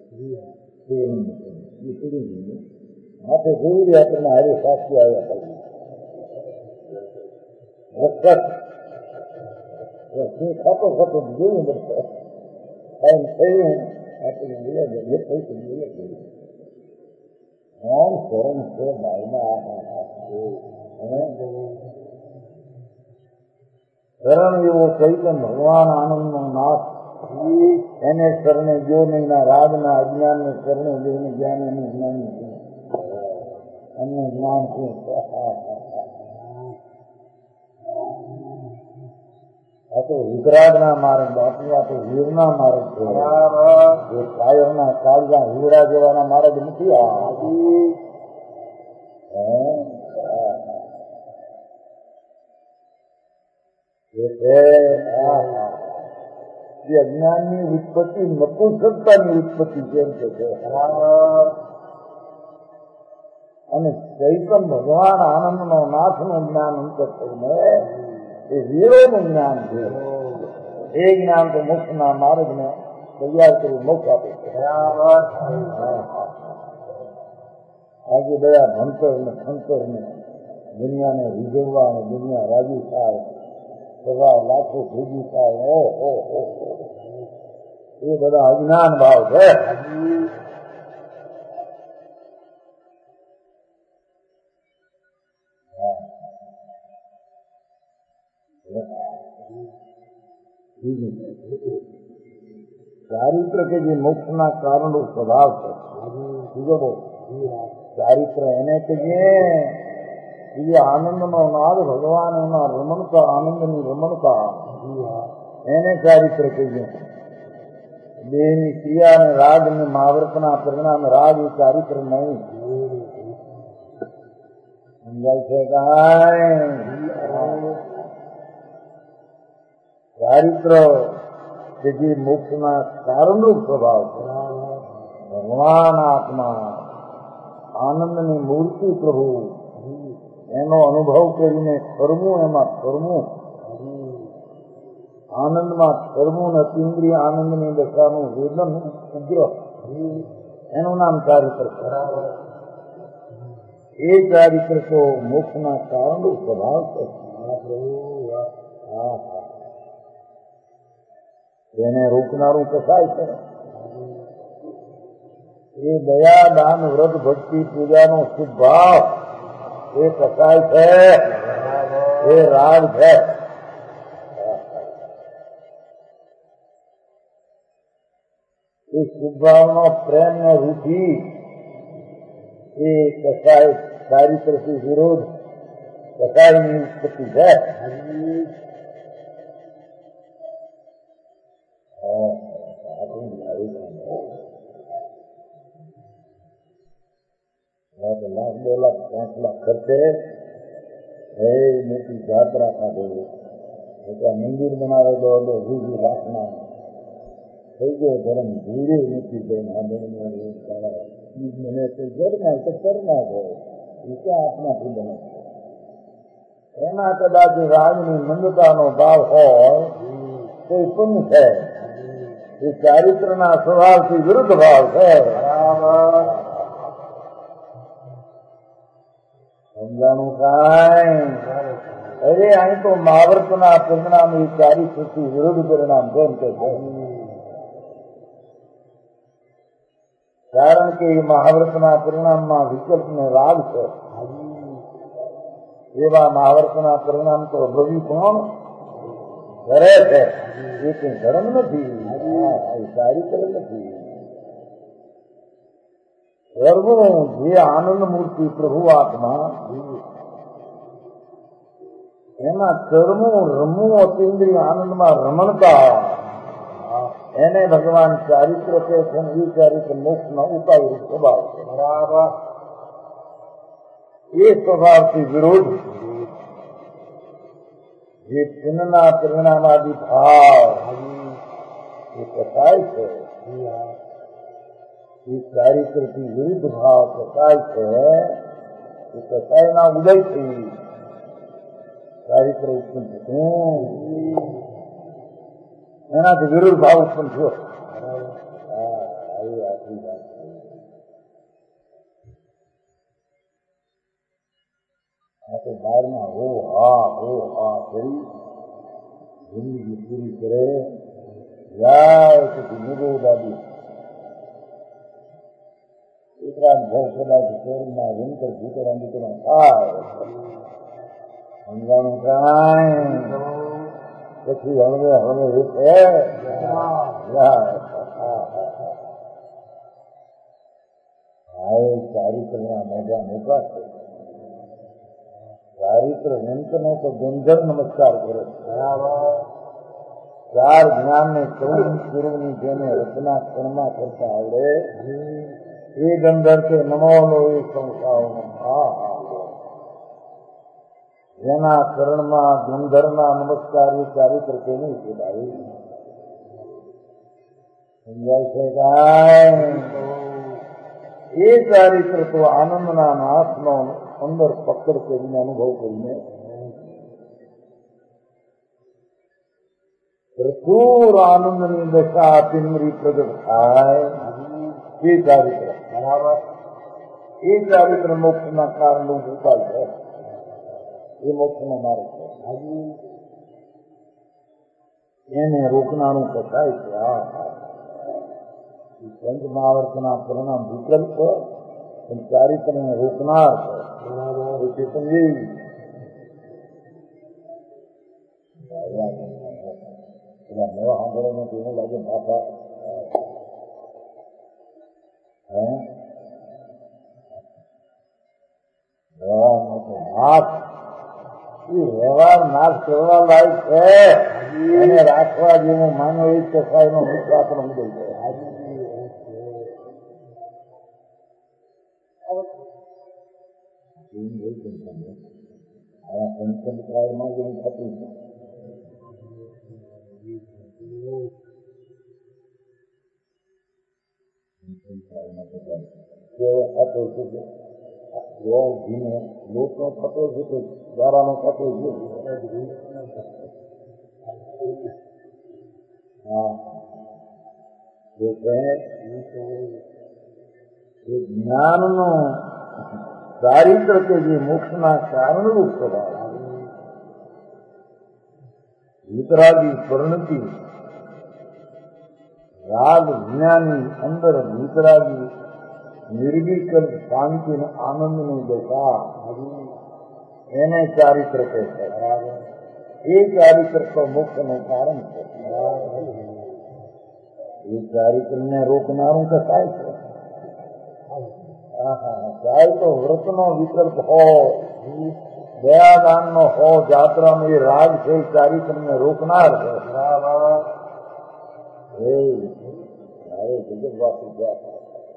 એ પીડી ગયું માથે જોઈ રહ્યા તમે હારે સાક્ષી આવ્યા હતા ખાતો ખાતો જોયું બધું થયું આપણે એ પૈસા જોઈએ કોણ શરણ છે ભાઈના શરણ એવો ચૈતન ભગવાન આનંદનો નાશ એને શરણે જો નહીં ના રાગના અજ્ઞાનને શરણે જોઈને જ્ઞાન એનું જ્ઞાન છે એમનું જ્ઞાન શું આ તો વિતરાગના માર્ગ બાપુ આ તો વીરના માર્ગ છે એ કાયરના કાળજા હીરા જેવાના માર્ગ નથી આ જે અજ્ઞાનની ઉત્પત્તિ નપુંસકતાની ઉત્પત્તિ કેમ છે અને ચૈતન ભગવાન આનંદનો નાથનું જ્ઞાન અંતર થઈને એ વીરોનું જ્ઞાન છે. એ જ્ઞાન તો મોક્ષના માર્ગને તૈયાર કરી મોક્ષ આપે છે. આજે બધા ભણતર ને ખંતર ને દુનિયાને રીઝવવા અને દુનિયા રાજી થાય સવા લાખો ભેગી થાય ઓહો એ બધા અજ્ઞાન ભાવ છે. ચારિત્ર કે જે મોક્ષના કારણો સ્વભાવ છે બીજો બહુ ચારિત્ર એને કે જે આનંદનો નાદ ભગવાન એના રમણતા આનંદની રમણતા એને ચારિત્ર કહીએ. દેહની ક્રિયા અને રાગ અને મહાવ્રતના પરિણામ રાગ એ ચારિત્ર નહીં. સમજાય છે કાંઈ? ચારિત્ર કે જે મોક્ષના કારણરૂપ સ્વભાવ છે, ભગવાન આત્મા આનંદની મૂર્તિ પ્રભુ એનો અનુભવ કરીને કરવું, એમાં કરવું, આનંદમાં કરવું ને અતિન્દ્રિય આનંદની દશાનું વેદન ઉગ્ર, એનું નામ ચારિત્ર. એ ચારિત્ર તો મોક્ષના કારણરૂપ સ્વભાવ છે. એને રોકનારું કસાય છે. એ દયા, દાન, વ્રત, ભક્તિ, પૂજાનો શુભ ભાવ એ કસાય છે, એ રાગ છે. એ શુભ ભાવનો પ્રેમ ને રૂચિ એ કસાય ચારિત્રથી વિરોધ કસાયની ઉત્પત્તિ છે. લાખ બે લાખ પાંચ લાખ ખર્ચે એ મોટી જાત્રા કાઢે, મંદિર બનાવે દો વીસ લાખના થઈ ગયો ધર્મ ધીરે નથી મને તો જડના તો કરના હોય એ ક્યાં આપણાથી બને. એમાં કદાચ રાગની મંદતાનો ભાવ હોય કોઈ પુણ્ય છે. એ ચારિત્રના સ્વભાવથી વિરુદ્ધ ભાવ છે. સમજાણું કાંઈ? અરે અહીં તો મહાવર્તના પરિણામ એ ચારિત્રથી વિરુદ્ધ પરિણામ કેમ કે છે? કારણ કે એ મહાવ્રતના પરિણામમાં વિકલ્પ ને રાગ છે. એવા મહાવ્રતના પરિણામ તો અભવી કોણ કરે છે? એ કઈ ધર્મ નથી, ચારિત્ર નથી. સર્વનું જે આનંદ મૂર્તિ પ્રભુ આત્મા એમાં ચરમું રમવું અતિન્દ્રિય આનંદમાં રમણતા એને ભગવાન ચારિત્ર કહે છે. એ ચારિત્ર મોક્ષનો ઉપાય રૂપ સ્વભાવ છે. બરાબર. એ સ્વભાવથી વિરોધ જે ચિહ્નના પરિણામાદી ભાવ એ કસાય છે. એ ચારિત્રથી વિરુદ્ધ ભાવ કસાય છે. એ કસાયના ઉદયથી ચારિત્ર ઉત્પન્ન થયું, એનાથી વિરુદ્ધ ભાવ ઉત્પન્ન થયો. આવી આખી વાત આ તો બહારમાં હો હા હો હા કરી જિંદગી પૂરી કરે જાય પછી નિગો દાદી ઉત્તરાયણ ભાવ કદાચ શેરીમાં વિંતર ભૂતરા નીકળવા થાય. સમજાણું કાંઈ? પછી હવે હવે છે ચારિત્રના મોટા મોટા છે. ચારિત્ર વિંતને તો ગુંજર નમસ્કાર કરે. ચાર જ્ઞાન ને ચૌદ પૂર્વની જેને રચના કર્મા કરતા આવડે એ ગંધર છે. નમો નો એ સંસ્થાઓનો હા હા જેના ચરણમાં ગંધરના નમસ્કાર એ ચારિત્ર કેવી છે ભાઈ? સમજાય છે કાંઈ? એ ચારિત્ર તો આનંદના નાશનો અંદર પકડ કરીને અનુભવ કરીને પ્રચુર આનંદની દશા તિમરી પ્રગટ થાય. એ ચારિત્ર બરાબર. એ ચારિત્ર મોક્ષના કારણનું ઉપાય છે. એ મોક્ષનો માર્ગ છે. એને રોકનારું કસાય છે. હા પંચ મહાવર્તના પરિણામ વિકલ્પ પણ ચારિત્રને રોકનાર છે. સમજી પેલા નવા સાંભળવામાં તો એવું લાગે બાપા હે નાશ એ વ્યવહાર નાશ કરવા લાયક છે. એને રાખવા જેવું માનો એ કસાય નો મુખ્ય આપણો મુદ્દો છે. એમ બહુ ચિંતા છે. આવા સંકલ્પ કાળમાં જેમ થતું છે કેવો થતો છે કે એવો ધીમે લોકનો થતો છે કે દ્વારાનો થતો છે. હા એ જ્ઞાનનો ચારિત્ર કે જે મોક્ષના કારણરૂપ સ્વભાવ વિતરાગી પરિણતિ રાગ જ્ઞાની અંદર વિતરાગી નિર્વિકલ્પ શાંતિ અને આનંદની દશા એને ચારિત્ર કહે છે. એ ચારિત્ર તો મોક્ષનું કારણ છે. એ ચારિત્રને રોકનારું કસાય છે. ચાહે તો વ્રતનો વિકલ્પ હો, દયાદાનનો હો, જાત્રાનો એ રાગ છે એ ચારિત્રને રોકનાર છે. એ જગતવાસી ગયા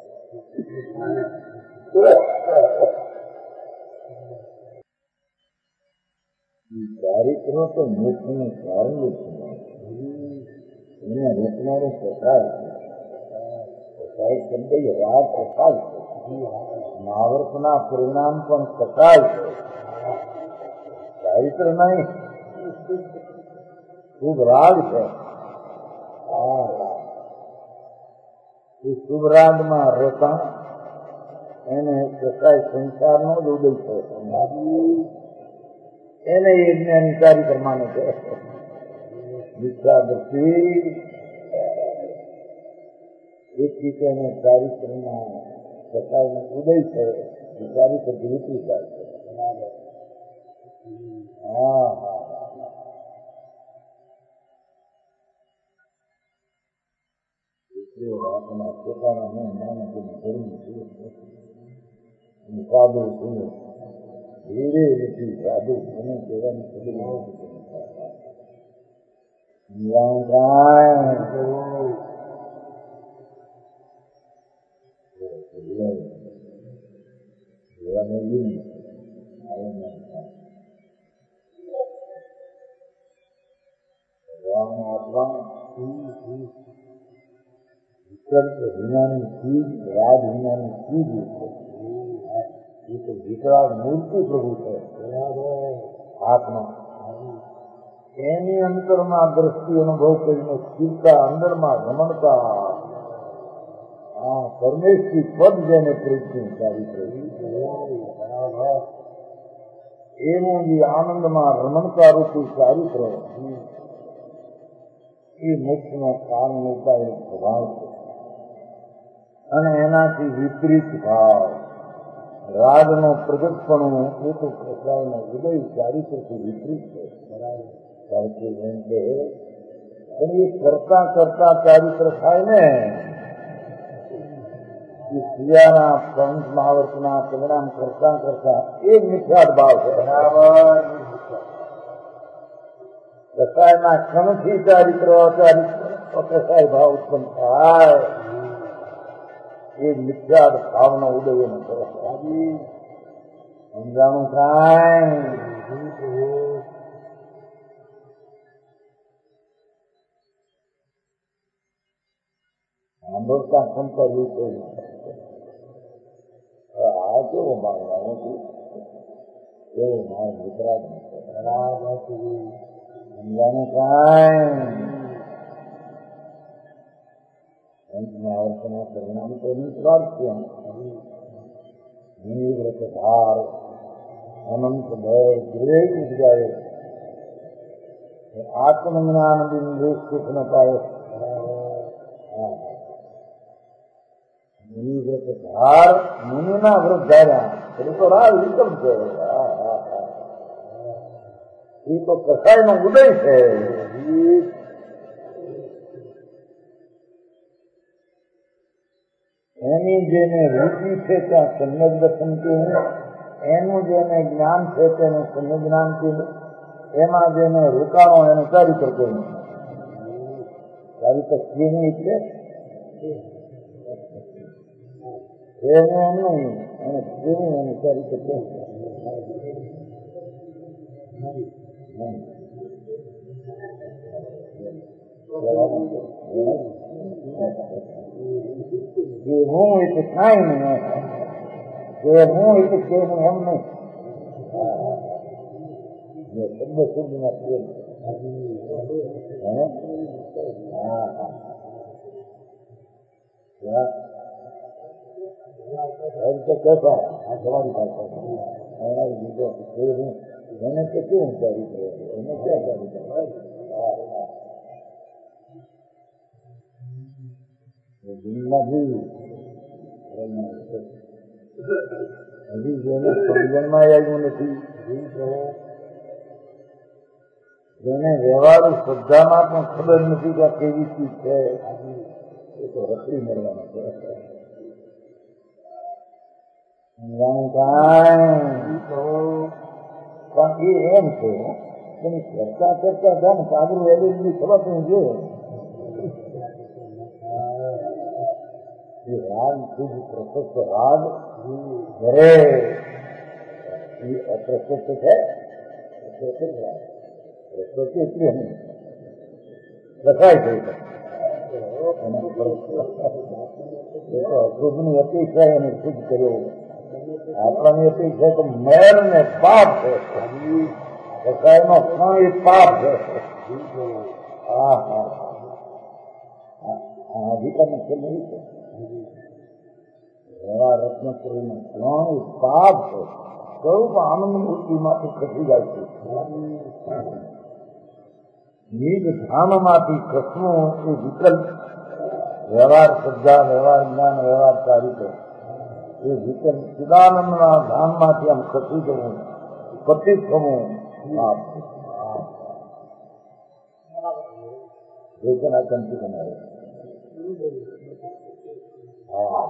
ચારિત્ર તો મોક્ષનું કારણ છે. એને રોકનારો પ્રસાદ છે. પ્રસાદ શબ્દ રાગ પ્રસાદ છે. મહાવર્તના પરિણામ પણ પ્રસાદ છે. ચારિત્ર નહીં, શુભ રાગ છે. એ શુભ રાગમાં રતા એને પ્રસાદ સંસારનો જ ઉદય છે. એને એ જ્ઞાની ચારિત્ર માને છે. વિશ્વાદર્શિ એથી તેને ચારિત્રના પ્રસાદનો ઉદય છે. એ ચારિત્ર વિપરીત થાય છે. હા હા આપણા પોતાના મહેમાન જરૂર સાધુ છું ધીરે નથી સાધુ મને કહેવાની ખબર વિકલ્પ વિનાની ચીજ, રાગ વિનાની ચીજ એ તો વિકરાળ મૂર્તિ પ્રભુ છે. આત્મા એની અંતરમાં દ્રષ્ટિ અનુભવ કરીને સ્થિરતા, અંદરમાં રમણતા, હા પરમેશ્વરી પદ જેને પ્રેમ ચારિત્ર એનું જે આનંદમાં રમણતા રૂપી ચારિત્ર એ મોક્ષનો કારણ ઉપાય સ્વભાવ છે. અને એનાથી વિપરીત ભાવ રાગનો પ્રગટપણું એ તો પ્રસાદનો ઉદય ચારિત્રથી વિપરીત છે. પણ એ કરતા કરતા ચારિત્ર થાય ને એ ક્રિયાના પંચ મહાવર્તના પરિણામ કરતા કરતા એ મિથ્યાદ ભાવ છે. કસાયના ક્ષણથી ચારિત્ર ચારિત્ર કસાય ભાવ ઉત્પન્ન થાય એ મિથ્યાદ ભાવનો ઉદય એનો કરે. સમજાણું કાંઈ સાંભળતા ક્ષમતા જેવું કોઈ આ કેવો માનવાનું હતું એવું મારું વિતરાગ સમજાણું કાંઈ અંતના પરિણામ તો નિસ્વાર્થ છે. નિવૃત્ત ભાર અનંત ભય ગૃહ ઉપજાય આત્મજ્ઞાન બિંદુ સુખ ન પાય. નિવૃત્ત ભાર મુનિના વ્રત ધાર્યા એ તો રાગ વિકલ્પ છે. એ તો કસાયનો ઉદય છે. એની જેને રૂચિ છે ત્યાં સમ્યક દર્શન કહ્યું, એનું જેને જ્ઞાન છે તેનું સમ્યક જ્ઞાન કહ્યું, એમાં જેને રોકાણો એનું ચારિત્ર કહ્યું. ચારિત્ર કેવું એટલે એને નહીં એને કેવું એનું ચારિત્ર કહ્યું. જે હું એ તો કાંઈ નહીં, જે હું એ તો કે એમ નહીં. શબ્દ શુદ્ધ ના પ્રેમ. હા તો કહેતો આ તમારી પાસે એને તો કેવું ચાલી કરે, એને ક્યાં ચાલી કરે. હજી જેને સમજણમાં આવ્યું નથી, જેને વ્યવહારુ શ્રદ્ધામાં પણ ખબર નથી કે આ કેવી ચીજ છે, એ તો રખડી મળવાનો છે. પણ એ એમ છે એની ચર્ચા કરતા હતા ને આગળ એવી ખબર નહીં જોઈએ. રાગ ખૂબ પ્રશસ્ત રાગ ઘરે એ અપ્રશસ્ત છે. પ્રકૃતિ એટલી નહીં રખાય થઈ શુભની અપેક્ષા એને શુદ્ધ કર્યો. આપણાની અપેક્ષા તો મેર ને પાપ છે. રસાયનો ક્ષણ એ પાપ છે. હા હા અધિકાર નક્ષર નહીં છે. વ્યવહાર રત્નપુરીનો ક્ષણ એ પાપ છે. સ્વરૂપ આનંદ મૂર્તિમાંથી ખસી જાય છે. નિજ ધામમાંથી ખસવું એ વિકલ્પ. વ્યવહાર શ્રદ્ધા, વ્યવહાર જ્ઞાન, વ્યવહાર ચારિત્ર એ વિકલ્પ. ચિદાનંદના ધામમાંથી આમ ખસી જવું, પતિત થવું પાપ. વેચના કંથી બનાવે. હા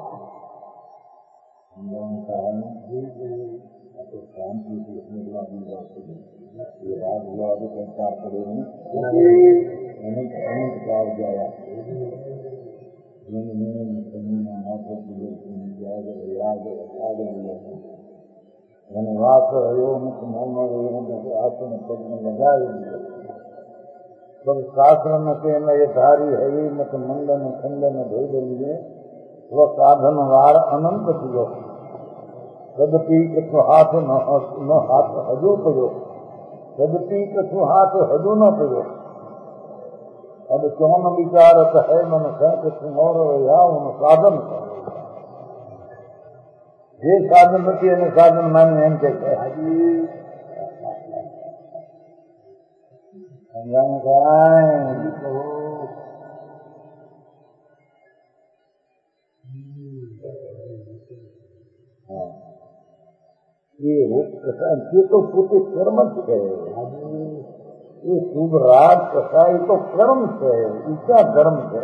શાંતિથી એ રાગ વિવાદ સંસાર પડે નહીં. અનંત કાળ ગયા અને વાસ રહ્યો નથી મૌનો રહ્યો નથી આસન પગને લગાવી દીધો. પણ શાસ્ત્ર નથી એને એ ધારી હરી નથી મંડન ખંડન ભેદલીએ સ્વ સાધન વાર અનંત થયો. તદપી કશું હાથ ન હાથ હજુ પડ્યો. તદપી કશું હાથ હજુ ન પડ્યો. अब कौन विचारत है मन कहीं और યાવન સાધન. જે સાધન નથી એને સાધન માની એમ કે છે. એ તો પોતે કર્મ જ છે. એ શુભ રાગ કથા એ તો કર્મ છે. ઈચ્છા ધર્મ છે.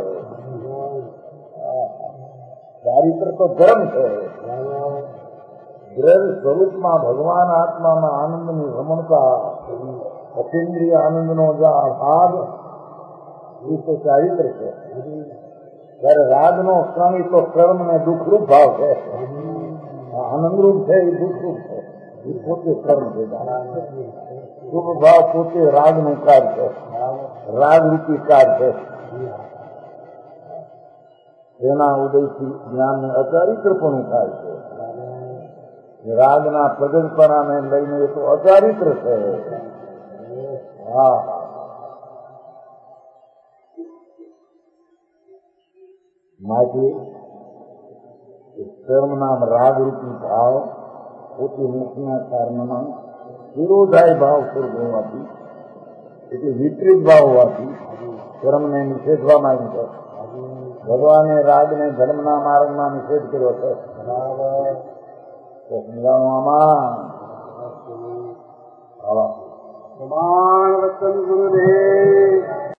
ચારિત્ર તો ધર્મ છે. દ્રવ્ય સ્વરૂપમાં ભગવાન આત્મામાં આનંદની રમણતા, અતિન્દ્રિય આનંદનો જે આભાગ એ તો ચારિત્ર છે. ત્યારે રાગનો ક્ષણ એ તો કર્મ ને દુઃખરૂપ ભાવ છે. આનંદરૂપ છે એ દુઃખરૂપ છે. એ પોતે કર્મ છે. શુભ ભાવ પોતે રાગનું કાર્ય છે. રાગરૂપી કાર્ય છે. તેના ઉદયથી જ્ઞાનને અચારિત્રપણું થાય છે. રાગના પ્રગટપણાને લઈને એ તો અચારિત્ર છે. હા માટે કર્મના રાગરૂપી ભાવ પોતે મુખના કારણમાં વિરોધાય ભાવ સ્વરૂપ હોવાથી, એટલે વિપરીત ભાવ હોવાથી કર્મને નિષેધવા માંગ્યું છે. ભગવાને રાગને ધર્મના માર્ગમાં નિષેધ કર્યો છે. સમજાવવામાં પ્રમાણ વચન ગુરુદેવ